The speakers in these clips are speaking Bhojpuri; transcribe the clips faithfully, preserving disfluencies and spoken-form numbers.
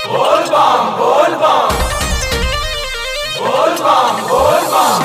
बोल बम बोल बम बोल बम बोल बम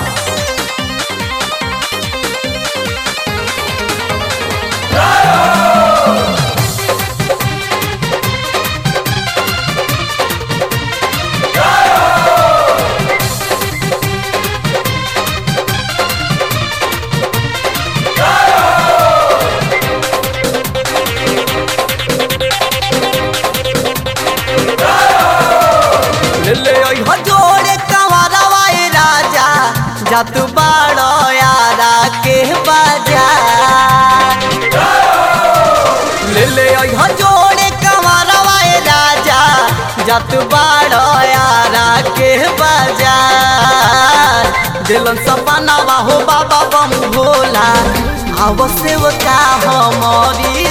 जोड़े कंवरवा राजा जत बड़ो यारा के बाजार ले ले अइहा जोड़े कंवरवा राजा जत बड़ो यारा के बाजार दिलन सपनावा हो बाबा बम भोला आव सेवका हमारी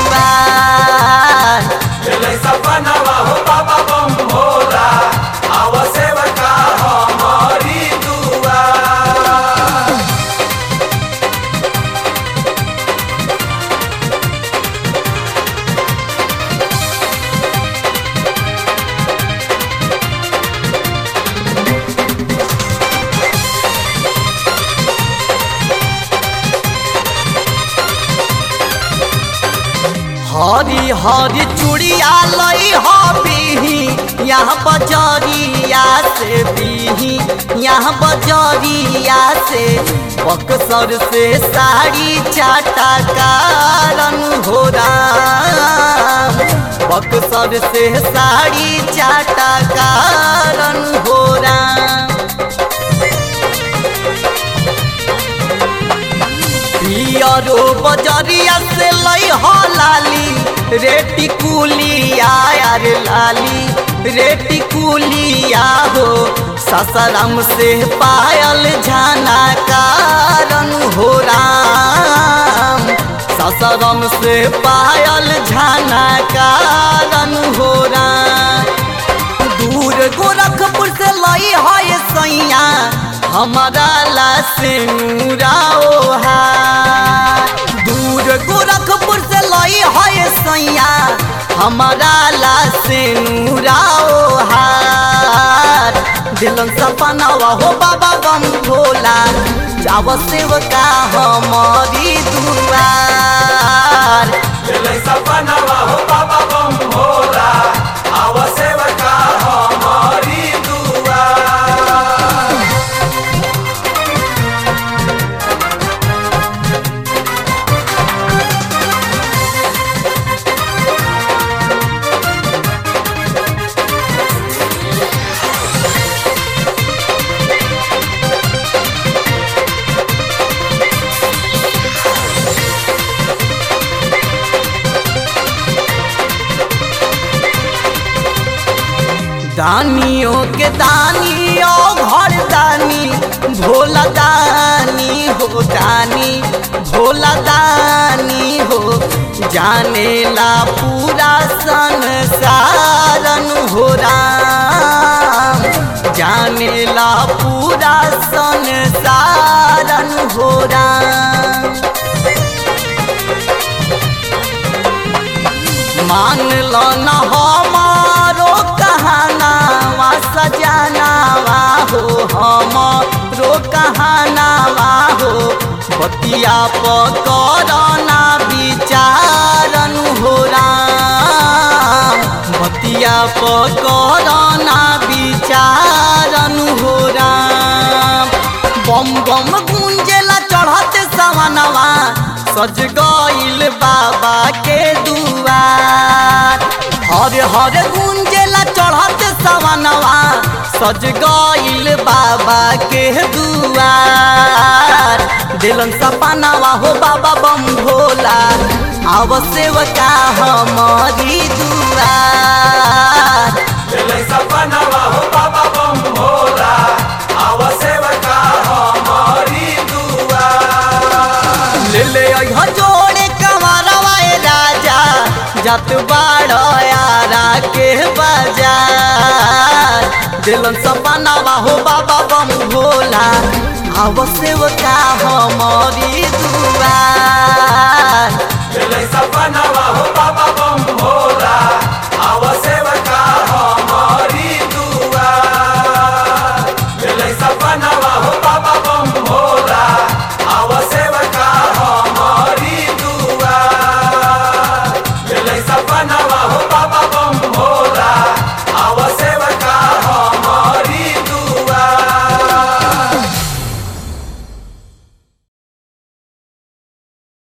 दुआर दिलन सपनावा हो बाबा बम भोला आव सेवका हमारी दुआर। हरी हरी चूड़िया लई हबीही यहाँ बजरिया से बीही यहाँ बजरिया से बक्सर से साड़ी चाटा कारण हो राम बक्सर से साड़ी चाटा कारण हो राम पियरो बजरिया से लई हो लाली रेटी कुलिया यार लाली रेटी कुलिया हो ससरम से पायल झाना कारण हो राम ससरम से पायल झाना कारण हो राम दूर गोरखपुर से लई है सैया हमारा लाशनुराओ हा दूर गोरखपुर से लई है सैया हमारा लाशनुराओ हार दिलन सपनावा हो बाबा बम भोला जाव सेवका हमारी दुआर दिलन सपनावा हो बाबा बम भोला आव सेवका हमारी दुआर। दानियों के दानियों घर दानी भोला दानी हो दानी भोला दानी हो जाने ला पूरा संसारन हो राम जाने ला पूरा संसारन हो राम मान लो न हमारो कहानावा सजनावा हो हमारो कहानावा हो बतिया पकड़ना विचारन हो राम बतिया पकड़ना विचारन हो राम बम बम गुंजेला चढ़ते सवनवा सज गइल बाबा के दुआर हर हर गुंजेला चढ़ते सवनवा सज गइल बाबा के दुआर दिलन सपनावा हो बाबा बम भोला आव सेवका हमारी दुआर दिलन सपनावा हो बाबा बम भोला आव सेवका हमारी दुआर। ले ले अइहा जोड़े कंवरवा राजा जत बड़ो यारा के बाजार दिलन सपनावा हो बाबा बम भोला आव सेवका हमारी दुआर दिलन सपनावा हो बाबा बम भोला